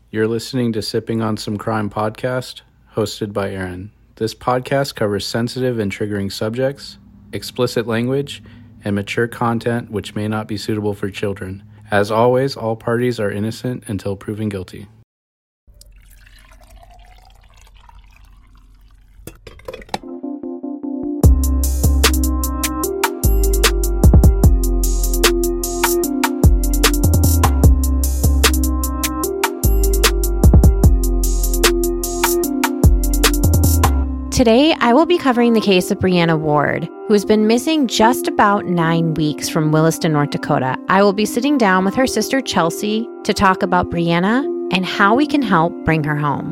You're listening to Sipping on Some Crime podcast, hosted by Aaron. This podcast covers sensitive and triggering subjects, explicit language, and mature content which may not be suitable for children. As always, all parties are innocent until proven guilty. Today, I will be covering the case of Brianna Ward, who has been missing just about 9 weeks from Williston, North Dakota. I will be sitting down with her sister, Chelsea, to talk about Brianna and how we can help bring her home.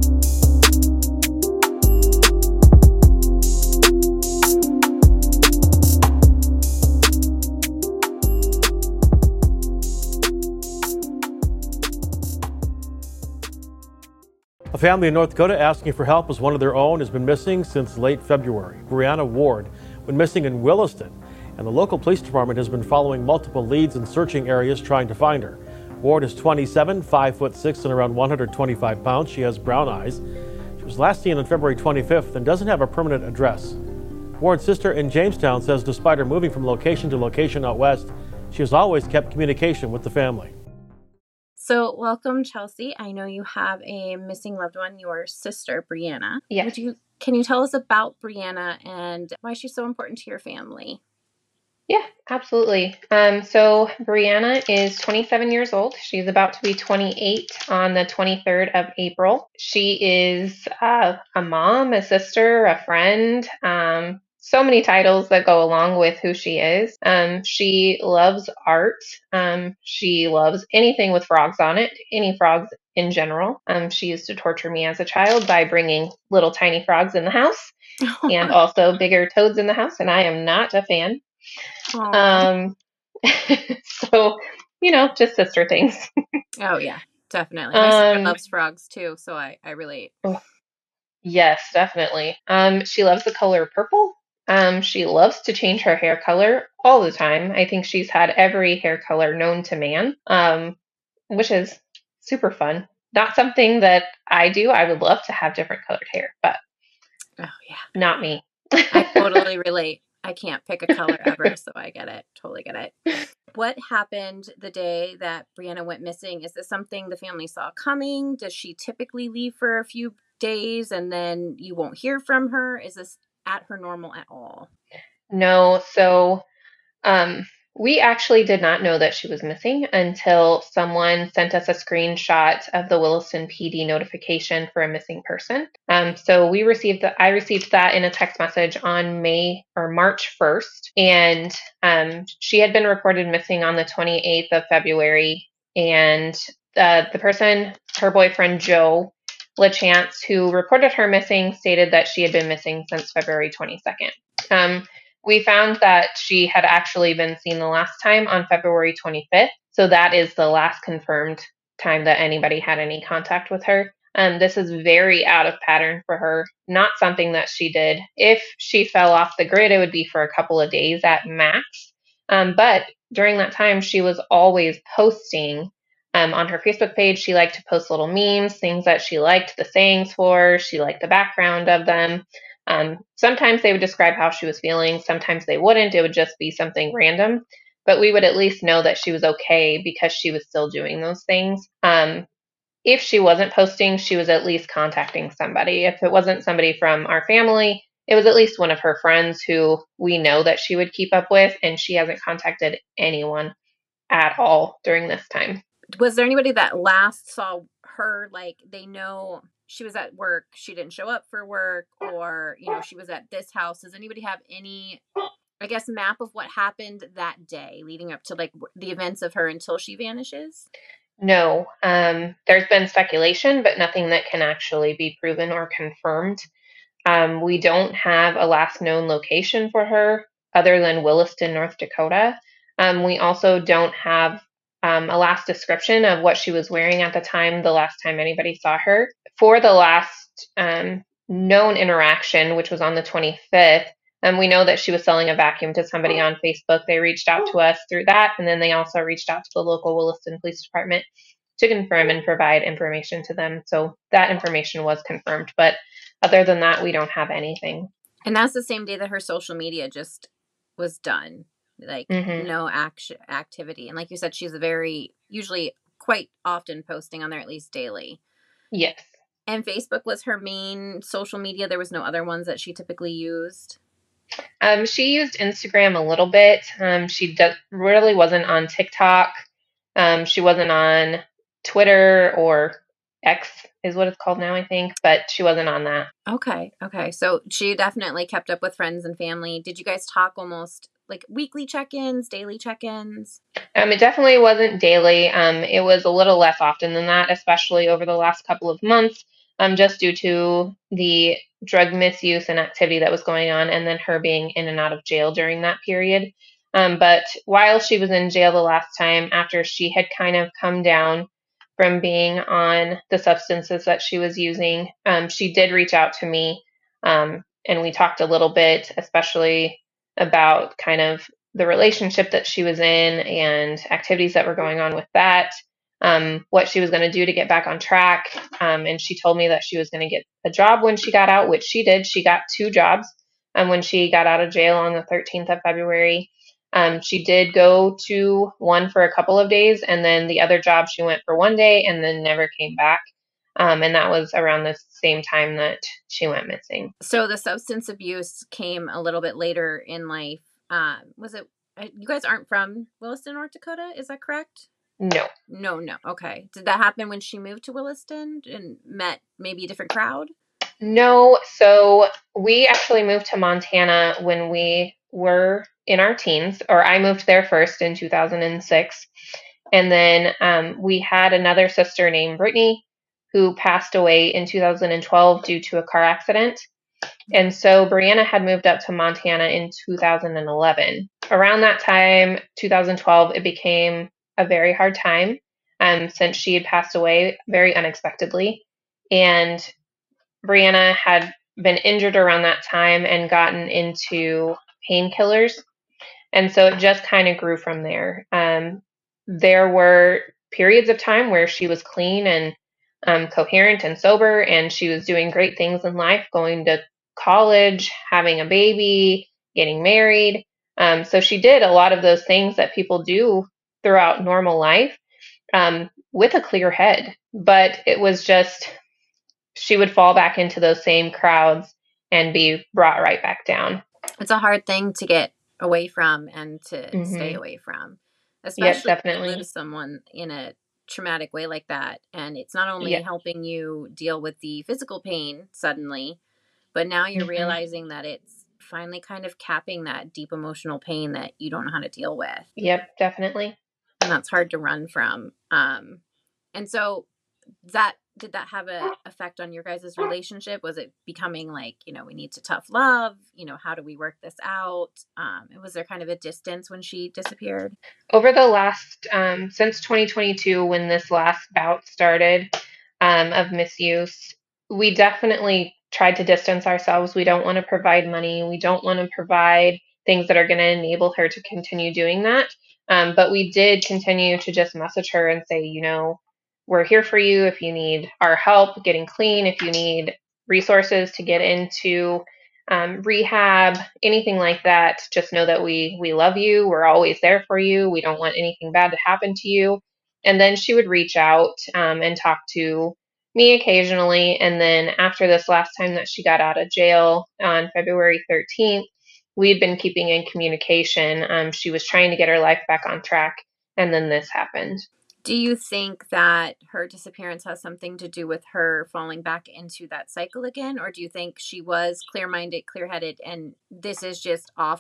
A family in North Dakota asking for help as one of their own has been missing since late February. Brianna Ward went missing in Williston, and the local police department has been following multiple leads and searching areas trying to find her. Ward is 27, 5'6", and around 125 pounds. She has brown eyes. She was last seen on February 25th and doesn't have a permanent address. Ward's sister in Jamestown says despite her moving from location to location out west, she has always kept communication with the family. So welcome, Chelsea. I know you have a missing loved one, your sister, Brianna. Yes. Can you tell us about Brianna and why she's so important to your family? Yeah, absolutely. So Brianna is 27 years old. She's about to be 28 on the 23rd of April. She is a mom, a sister, a friend, so many titles that go along with who she is. She loves art. She loves anything with frogs on it, any frogs in general. She used to torture me as a child by bringing little tiny frogs in the house and also bigger toads in the house, and I am not a fan. So, just sister things. Oh, yeah, definitely. My sister loves frogs too, so I relate. Yes, definitely. She loves the color purple. She loves to change her hair color all the time. I think she's had every hair color known to man, which is super fun. Not something that I do. I would love to have different colored hair, but not me. I totally relate. I can't pick a color ever, so I get it. Totally get it. What happened the day that Brianna went missing? Is this something the family saw coming? Does she typically leave for a few days and then you won't hear from her? Is this at her normal at all? No. So we actually did not know that she was missing until someone sent us a screenshot of the Williston PD notification for a missing person. So I received that in a text message on March 1st, and she had been reported missing on the 28th of February. And the person, her boyfriend Joe LaChance, who reported her missing, stated that she had been missing since February 22nd. We found that she had actually been seen the last time on February 25th. So that is the last confirmed time that anybody had any contact with her. This is very out of pattern for her, not something that she did. If she fell off the grid, it would be for a couple of days at max. But during that time, she was always posting on her Facebook page. She liked to post little memes, things that she liked the sayings for. She liked the background of them. Sometimes they would describe how she was feeling. Sometimes they wouldn't. It would just be something random. But we would at least know that she was okay because she was still doing those things. If she wasn't posting, she was at least contacting somebody. If it wasn't somebody from our family, it was at least one of her friends who we know that she would keep up with, and she hasn't contacted anyone at all during this time. Was there anybody that last saw her, like they know she was at work, she didn't show up for work, or, she was at this house? Does anybody have any, map of what happened that day leading up to like the events of her until she vanishes? No, there's been speculation, but nothing that can actually be proven or confirmed. We don't have a last known location for her other than Williston, North Dakota. We also don't have a last description of what she was wearing at the last time anybody saw her. For the last known interaction, which was on the 25th, we know that she was selling a vacuum to somebody on Facebook. They reached out to us through that, and then they also reached out to the local Williston Police Department. to confirm and provide information to them. So that information was confirmed. But other than that, we don't have anything. And that's the same day that her social media just was done. Like no activity. And like you said, she's usually quite often posting on there, at least daily. Yes. And Facebook was her main social media. There was no other ones that she typically used. She used Instagram a little bit. She really wasn't on TikTok. She wasn't on Twitter, or X is what it's called now, I think, but she wasn't on that. Okay. So she definitely kept up with friends and family. Did you guys talk almost like weekly check-ins, daily check-ins? It definitely wasn't daily. It was a little less often than that, especially over the last couple of months, just due to the drug misuse and activity that was going on, and then her being in and out of jail during that period. But while she was in jail the last time, after she had kind of come down from being on the substances that she was using, she did reach out to me, and we talked a little bit, especially about kind of the relationship that she was in and activities that were going on with that, what she was going to do to get back on track. And she told me that she was going to get a job when she got out, which she did. She got 2 jobs when she got out of jail on the 13th of February. She did go to one for a couple of days, and then the other job she went for 1 day and then never came back. And that was around the same time that she went missing. So the substance abuse came a little bit later in life. Was it, you guys aren't from Williston, North Dakota? Is that correct? No. Okay. Did that happen when she moved to Williston and met maybe a different crowd? No. So we actually moved to Montana when we were in our teens, or I moved there first in 2006. And then we had another sister named Brittany who passed away in 2012 due to a car accident. And so Brianna had moved up to Montana in 2011. Around that time, 2012, it became a very hard time since she had passed away very unexpectedly. And Brianna had been injured around that time and gotten into painkillers. And so it just kind of grew from there. There were periods of time where she was clean and coherent and sober, and she was doing great things in life, going to college, having a baby, getting married. So she did a lot of those things that people do throughout normal life with a clear head. But it was just, she would fall back into those same crowds and be brought right back down. It's a hard thing to get away from and to stay away from, especially if you lose someone in a traumatic way like that. And it's not only helping you deal with the physical pain suddenly, but now you're realizing that it's finally kind of capping that deep emotional pain that you don't know how to deal with. Yep, definitely. And that's hard to run from. And so did that have an effect on your guys' relationship? Was it becoming like, we need to tough love? How do we work this out? Was there kind of a distance when she disappeared? Over the last, since 2022, when this last bout started of misuse, we definitely tried to distance ourselves. We don't want to provide money. We don't want to provide things that are going to enable her to continue doing that. But we did continue to just message her and say, we're here for you if you need our help getting clean, if you need resources to get into rehab, anything like that. Just know that we love you. We're always there for you. We don't want anything bad to happen to you. And then she would reach out and talk to me occasionally. And then after this last time that she got out of jail on February 13th, we had been keeping in communication. She was trying to get her life back on track. And then this happened. Do you think that her disappearance has something to do with her falling back into that cycle again? Or do you think she was clear-minded, clear-headed, and this is just out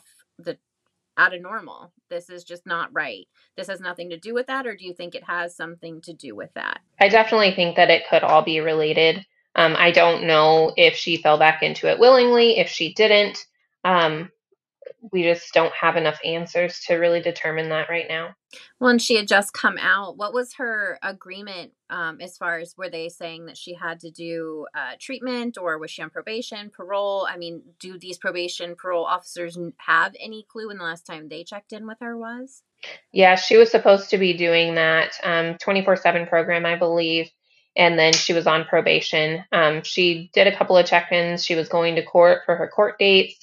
of normal? This is just not right. This has nothing to do with that? Or do you think it has something to do with that? I definitely think that it could all be related. I don't know if she fell back into it willingly, if she didn't. we just don't have enough answers to really determine that right now. Well, and she had just come out. What was her agreement as far as, were they saying that she had to do treatment, or was she on probation, parole? I mean, do these probation parole officers have any clue when the last time they checked in with her was? Yeah, she was supposed to be doing that 24/7 program, I believe. And then she was on probation. She did a couple of check-ins. She was going to court for her court dates.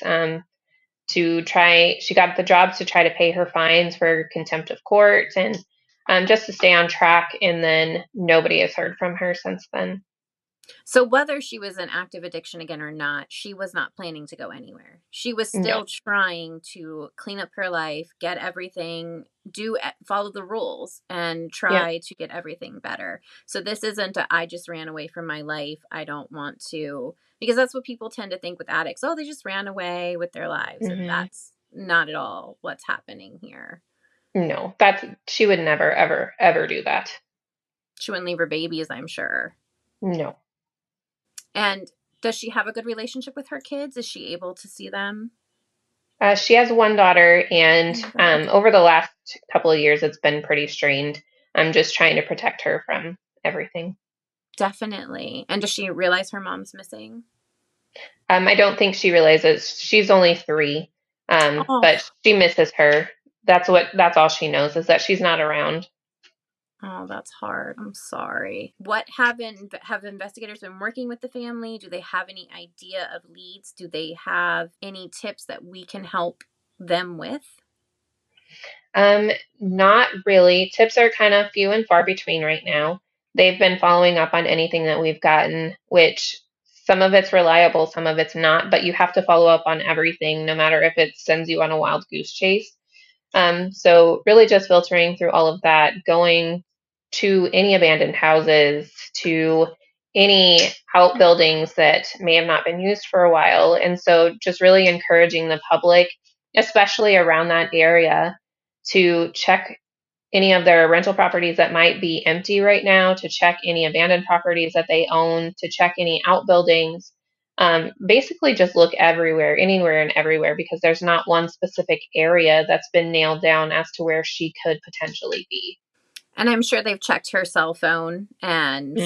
She got the job to try to pay her fines for contempt of court and just to stay on track. And then nobody has heard from her since then. So whether she was in active addiction again or not, she was not planning to go anywhere. She was still trying to clean up her life, get everything, follow the rules, and try to get everything better. So this isn't I just ran away from my life, I don't want to, because that's what people tend to think with addicts. Oh, they just ran away with their lives. And that's not at all what's happening here. No, she would never, ever, ever do that. She wouldn't leave her babies, I'm sure. No. And does she have a good relationship with her kids? Is she able to see them? She has one daughter, and over the last couple of years, it's been pretty strained. I'm just trying to protect her from everything. Definitely. And does she realize her mom's missing? I don't think she realizes. She's only 3, but she misses her. That's all she knows, is that she's not around. Oh, that's hard. I'm sorry. What have investigators been working with the family? Do they have any idea of leads? Do they have any tips that we can help them with? Not really. Tips are kind of few and far between right now. They've been following up on anything that we've gotten, which some of it's reliable, some of it's not, but you have to follow up on everything, no matter if it sends you on a wild goose chase. So really just filtering through all of that, going to any abandoned houses, to any outbuildings that may have not been used for a while. And so just really encouraging the public, especially around that area, to check any of their rental properties that might be empty right now, to check any abandoned properties that they own, to check any outbuildings. Basically just look everywhere, anywhere and everywhere, because there's not one specific area that's been nailed down as to where she could potentially be. And I'm sure they've checked her cell phone, and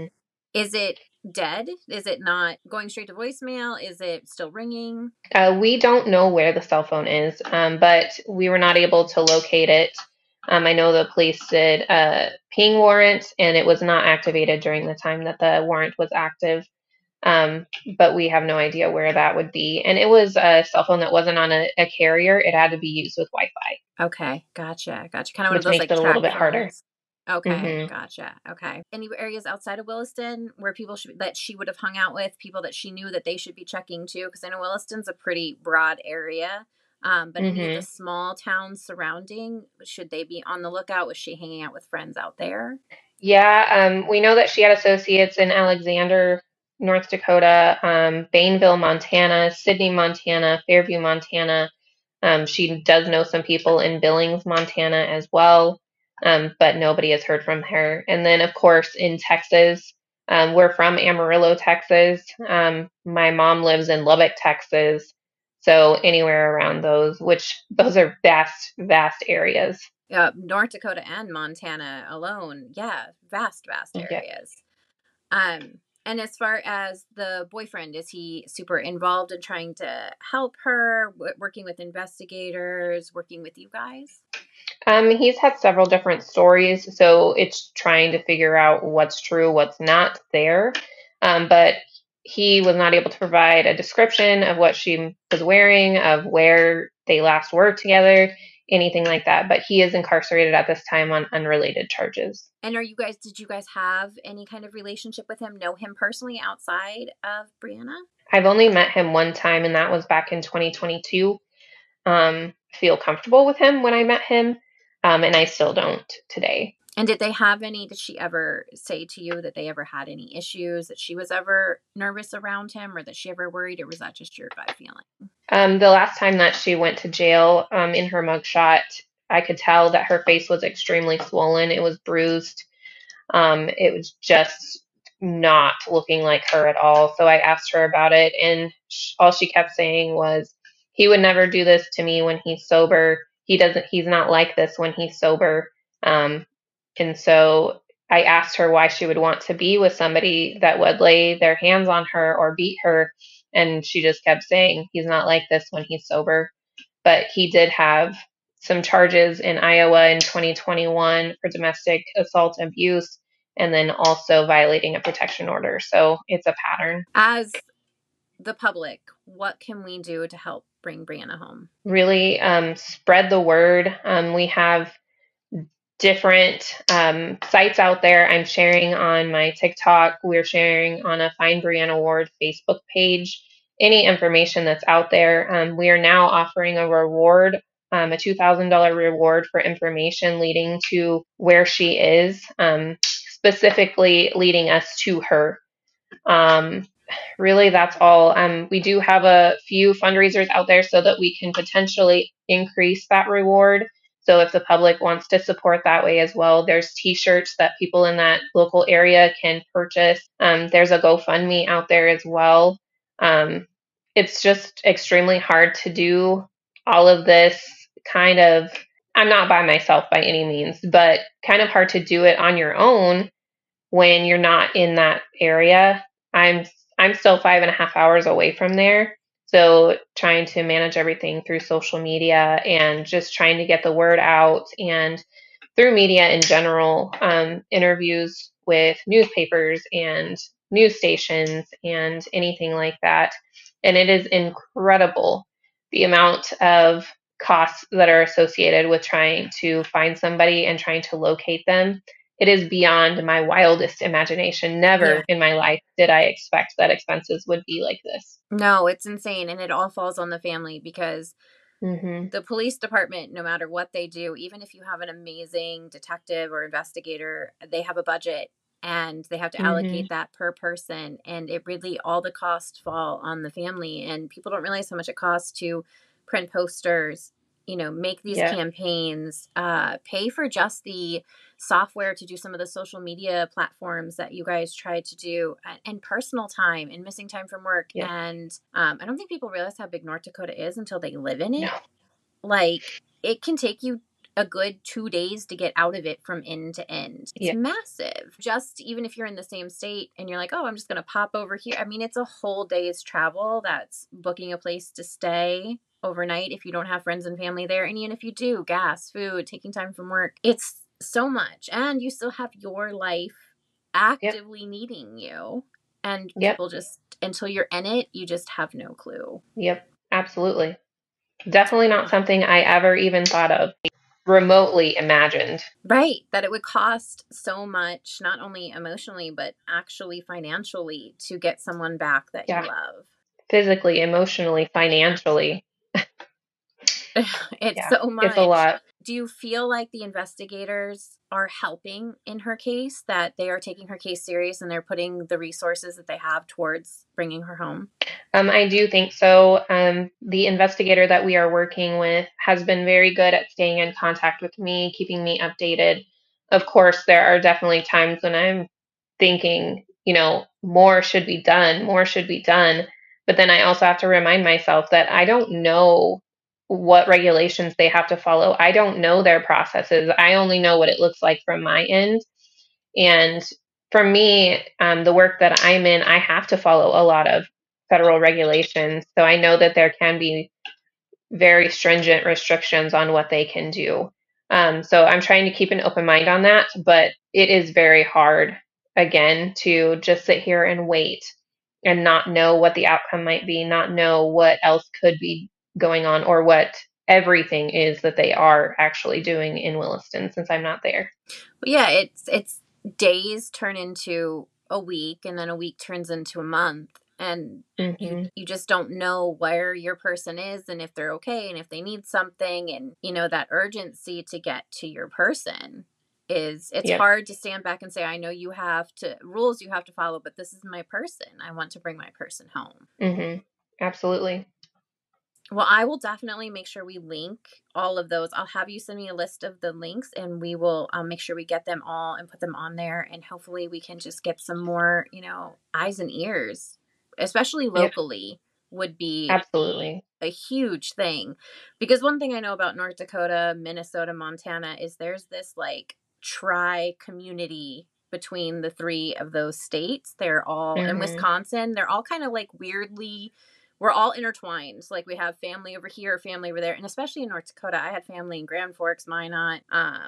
is it dead? Is it not going straight to voicemail? Is it still ringing? We don't know where the cell phone is, but we were not able to locate it. I know the police did a ping warrant, and it was not activated during the time that the warrant was active. But we have no idea where that would be. And it was a cell phone that wasn't on a carrier. It had to be used with Wi-Fi. Okay. Gotcha. Kind of one Which of those makes like it a little bit harder. Okay. Gotcha. Okay. Any areas outside of Williston where people that she would have hung out with, people that she knew that they should be checking to? Because I know Williston's a pretty broad area. But any of the small towns surrounding, should they be on the lookout? Was she hanging out with friends out there? Yeah. We know that she had associates in Alexander, North Dakota, Bainville, Montana, Sidney, Montana, Fairview, Montana. She does know some people in Billings, Montana as well, but nobody has heard from her. And then, of course, in Texas, we're from Amarillo, Texas. My mom lives in Lubbock, Texas. So anywhere around those are vast, vast areas. North Dakota and Montana alone. Yeah, vast areas. And as far as the boyfriend, is he super involved in trying to help her, working with investigators, working with you guys? He's had several different stories, so it's trying to figure out what's true, what's not there. But he was not able to provide a description of what she was wearing, of where they last were together, anything like that. But he is incarcerated at this time on unrelated charges. And did you guys have any kind of relationship with him? Know him personally outside of Brianna? I've only met him one time, and that was back in 2022. Feel comfortable with him when I met him, and I still don't today. And did she ever say to you that they ever had any issues, that she was ever nervous around him, or that she ever worried, or was that just your gut feeling? The last time that she went to jail, in her mugshot, I could tell that her face was extremely swollen. It was bruised. It was just not looking like her at all. So I asked her about it, and all she kept saying was, he would never do this to me when he's sober. He's not like this when he's sober. And so I asked her why she would want to be with somebody that would lay their hands on her or beat her. And she just kept saying, he's not like this when he's sober. But he did have some charges in Iowa in 2021 for domestic assault abuse, and then also violating a protection order. So it's a pattern. As the public, what can we do to help bring Brianna home? Really spread the word. We have different sites out there. I'm sharing on my TikTok. We're sharing on a Find Brianna Ward Facebook page. Any information that's out there. We are now offering a reward, a $2,000 reward for information leading to where she is, specifically leading us to her. Really, that's all. We do have a few fundraisers out there so that we can potentially increase that reward. So if the public wants to support that way as well, there's t-shirts that people in that local area can purchase. There's a GoFundMe out there as well. It's just extremely hard to do all of this kind of, I'm not by myself by any means, but kind of hard to do it on your own when you're not in that area. I'm still 5.5 hours away from there. So trying to manage everything through social media and just trying to get the word out and through media in general, interviews with newspapers and news stations and anything like that. And it is incredible the amount of costs that are associated with trying to find somebody and trying to locate them. It is beyond my wildest imagination. Never in my life did I expect that expenses would be like this. No, it's insane. And it all falls on the family because the police department, no matter what they do, even if you have an amazing detective or investigator, they have a budget and they have to allocate that per person. And it really, all the costs fall on the family. And people don't realize how much it costs to print posters, make these campaigns, pay for just the software to do some of the social media platforms that you guys tried to do, and personal time and missing time from work. And I don't think people realize how big North Dakota is until they live in it. Like, it can take you a good 2 days to get out of it from end to end. It's massive. Just even if you're in the same state and you're like, oh, I'm just going to pop over here. I mean, it's a whole day's travel. That's booking a place to stay overnight if you don't have friends and family there. And even if you do, gas, food, taking time from work, it's so much. And you still have your life actively needing you. And people just, until you're in it, you just have no clue. Yep, absolutely. Definitely not something I ever even thought of, remotely imagined. Right. That it would cost so much, not only emotionally, but actually financially to get someone back that you love. Physically, emotionally, financially. It's so much. It's a lot. Do you feel like the investigators are helping in her case, that they are taking her case serious and they're putting the resources that they have towards bringing her home? I do think so. The investigator that we are working with has been very good at staying in contact with me, keeping me updated. Of course, there are definitely times when I'm thinking, more should be done, more should be done. But then I also have to remind myself that I don't know what regulations they have to follow. I don't know their processes. I only know what it looks like from my end. And for me, the work that I'm in, I have to follow a lot of federal regulations. So I know that there can be very stringent restrictions on what they can do. So I'm trying to keep an open mind on that, but it is very hard, again, to just sit here and wait and not know what the outcome might be, not know what else could be going on or what everything is that they are actually doing in Williston, since I'm not there. Well, yeah, it's days turn into a week, and then a week turns into a month, and you just don't know where your person is and if they're okay and if they need something, and that urgency to get to your person it's hard to stand back and say, I know you have rules you have to follow, but this is my person. I want to bring my person home. Absolutely. Well, I will definitely make sure we link all of those. I'll have you send me a list of the links, and we will make sure we get them all and put them on there. And hopefully we can just get some more, eyes and ears, especially locally, would be Absolutely. a huge thing. Because one thing I know about North Dakota, Minnesota, Montana is there's this like tri-community between the three of those states. They're all in Wisconsin. They're all kind of like weirdly, we're all intertwined. Like we have family over here, family over there. And especially in North Dakota, I had family in Grand Forks, Minot,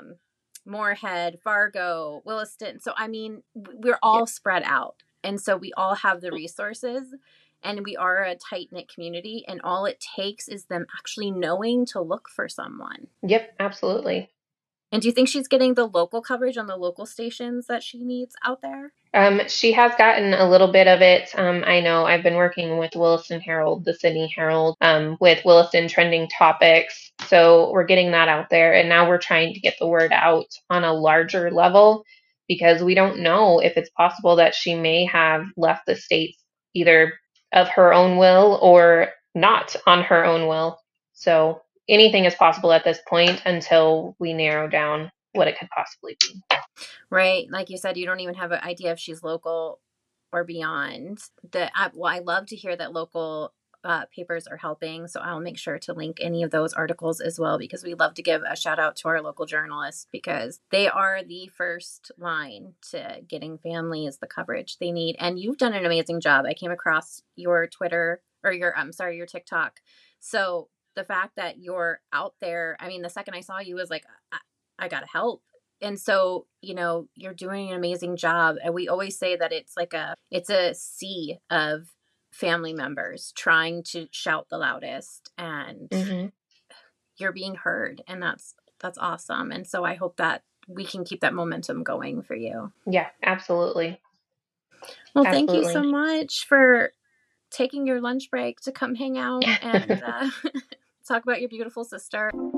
Moorhead, Fargo, Williston. So, I mean, we're all spread out. And so we all have the resources and we are a tight-knit community. And all it takes is them actually knowing to look for someone. Yep, absolutely. And do you think she's getting the local coverage on the local stations that she needs out there? She has gotten a little bit of it. I know I've been working with Williston Herald, the Sydney Herald, with Williston trending topics. So we're getting that out there. And now we're trying to get the word out on a larger level because we don't know if it's possible that she may have left the States either of her own will or not on her own will. So anything is possible at this point until we narrow down what it could possibly be. Right. Like you said, you don't even have an idea if she's local or beyond. I love to hear that local papers are helping. So I'll make sure to link any of those articles as well, because we love to give a shout out to our local journalists because they are the first line to getting families the coverage they need. And you've done an amazing job. I came across your Twitter or your TikTok. So the fact that you're out there, I mean, the second I saw you was like, I got to help. And so, you're doing an amazing job. And we always say that it's a sea of family members trying to shout the loudest and you're being heard. And that's awesome. And so I hope that we can keep that momentum going for you. Yeah, absolutely. Well, thank you so much for taking your lunch break to come hang out and talk about your beautiful sister.